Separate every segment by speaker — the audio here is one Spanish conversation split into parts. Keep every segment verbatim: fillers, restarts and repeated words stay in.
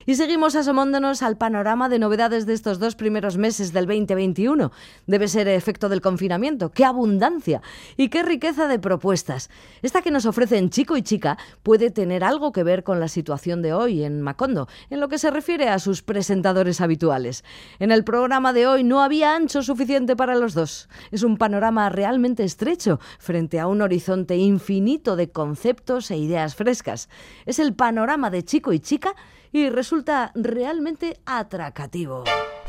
Speaker 1: Y seguimos asomándonos al panorama de novedades de estos dos primeros meses del veinte veintiuno. Debe ser efecto del confinamiento. ¡Qué abundancia! Y qué riqueza de propuestas. Esta que nos ofrecen Chico y Chica puede tener algo que ver con la situación de hoy en Macondo, en lo que se refiere a sus presentadores habituales. En el programa de hoy no había ancho suficiente para los dos. Es un panorama realmente estrecho frente a un horizonte infinito de conceptos e ideas frescas. Es el panorama de Chico y Chica y resulta realmente atractivo.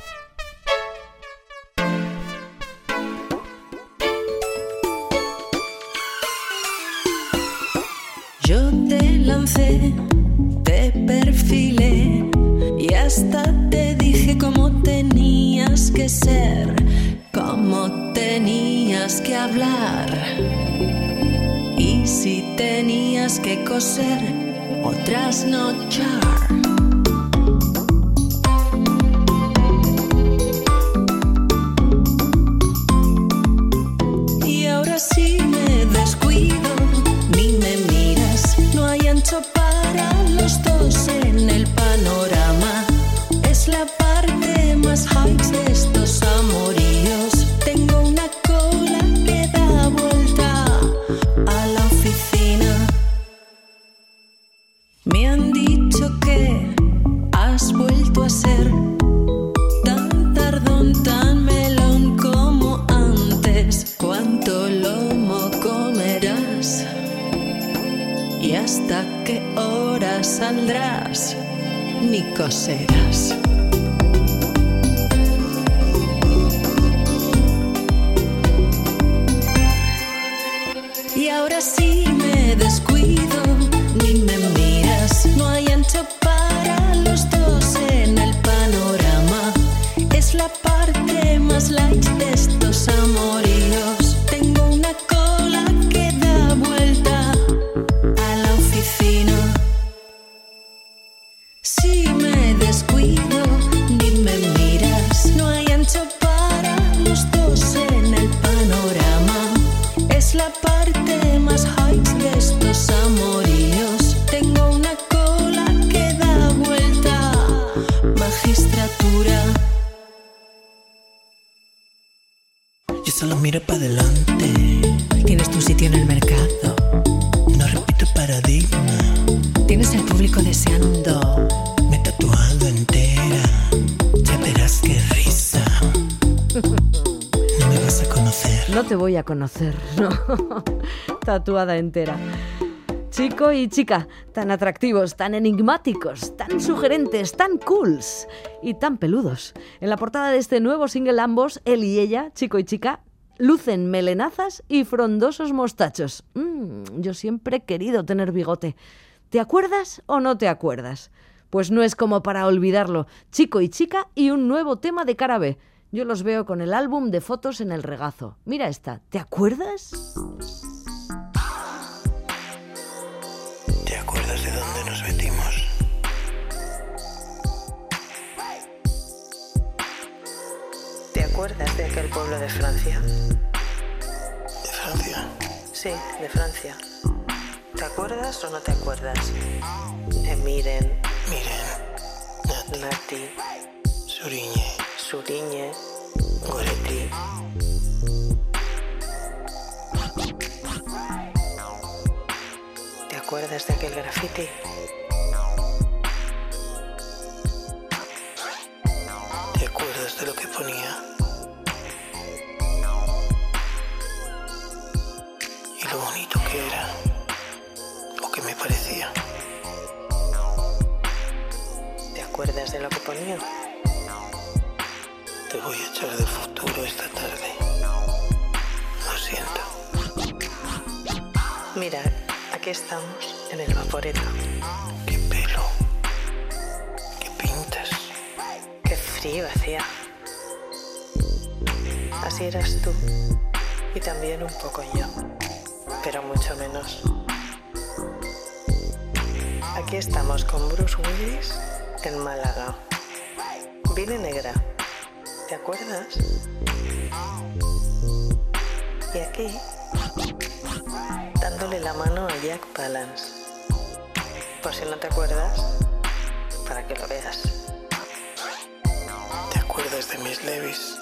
Speaker 2: Yo te lancé, te perfilé y hasta te dije cómo tenías que ser, cómo tenías que hablar y si tenías que coser o trasnochar. Si me descuido, ni me miras, no hay ancho para los dos en el panorama. Es la parte más high de estos amoríos. Tengo una cola que da vuelta a la oficina. Me han dicho que has vuelto a ser tan tardón, tan melón como antes. ¿Cuánto lomo comerás? ¿Y hasta qué hora saldrás? Ni coserás. Y ahora sí me descuido, ni me miras. No hay ancho para los dos en el panorama. Es la parte más light de estos amoríos. Tengo una cola que da vuelta a la oficina. Si me descuido, ni me miras. No hay ancho para los dos en el panorama. Es la parte más high de estos amoríos. Tengo una cola que da vuelta. Magistratura.
Speaker 3: Yo solo miro para adelante.
Speaker 2: Tienes tu sitio en el mercado.
Speaker 3: No repito paradigma.
Speaker 2: Tienes el público deseando.
Speaker 3: Me he tatuado entera. Ya verás qué risa. No me vas a conocer.
Speaker 1: No te voy a conocer, no. Tatuada entera. Chico y Chica, tan atractivos, tan enigmáticos, tan sugerentes, tan cools y tan peludos. En la portada de este nuevo single ambos, él y ella, Chico y Chica, lucen melenazas y frondosos mostachos. Mm, yo siempre he querido tener bigote. ¿Te acuerdas o no te acuerdas? Pues no es como para olvidarlo. Chico y Chica y un nuevo tema de cara B. Yo los veo con el álbum de fotos en el regazo. Mira esta, ¿te acuerdas?
Speaker 3: ¿Te acuerdas de dónde nos metimos?
Speaker 4: ¿Te acuerdas de aquel pueblo de Francia?
Speaker 3: ¿De Francia?
Speaker 4: Sí, de Francia. ¿Te acuerdas o no te acuerdas? De Miren,
Speaker 3: Miren, Nati,
Speaker 4: Nati,
Speaker 3: Suriñe,
Speaker 4: Suriñe,
Speaker 3: Goretti.
Speaker 4: ¿Te acuerdas de aquel graffiti?
Speaker 3: ¿Te acuerdas de lo que ponía? Y lo bonito que era, o que me parecía.
Speaker 4: ¿Te acuerdas de lo que ponía?
Speaker 3: Te voy a echar del futuro esta tarde. Lo siento.
Speaker 4: Mira, aquí estamos en el Vaporeto.
Speaker 3: Qué pelo. Qué pintas.
Speaker 4: Qué frío hacía. Así eras tú. Y también un poco yo. Pero mucho menos. Aquí estamos con Bruce Willis en Málaga. Vine negra. ¿Te acuerdas? Y aquí, dándole la mano a Jack Palance. Por si no te acuerdas, para que lo veas.
Speaker 3: ¿Te acuerdas de mis levis?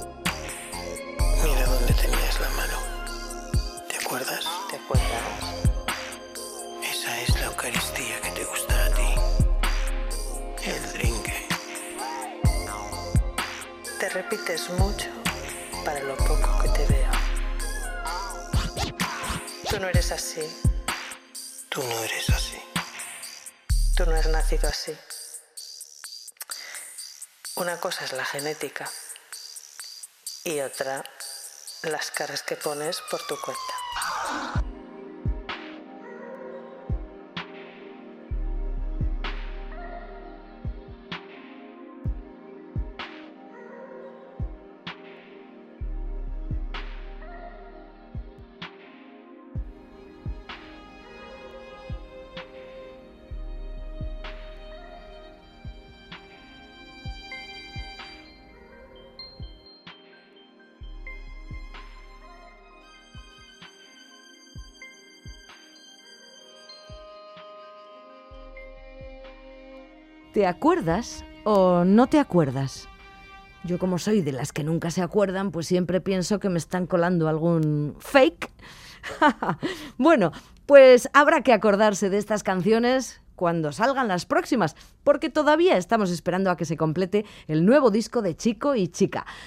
Speaker 3: Mira dónde tenías la mano. ¿Te acuerdas?
Speaker 4: ¿Te acuerdas?
Speaker 3: Esa es la Eucaristía que te gusta a ti. El dringue.
Speaker 4: Te repites mucho para lo poco que te veo. Tú no eres así.
Speaker 3: Tú no eres así.
Speaker 4: Tú no has nacido así. Una cosa es la genética y otra las caras que pones por tu cuenta.
Speaker 1: ¿Te acuerdas o no te acuerdas? Yo, como soy de las que nunca se acuerdan, pues siempre pienso que me están colando algún fake. Bueno, pues habrá que acordarse de estas canciones cuando salgan las próximas, porque todavía estamos esperando a que se complete el nuevo disco de Chico y Chica.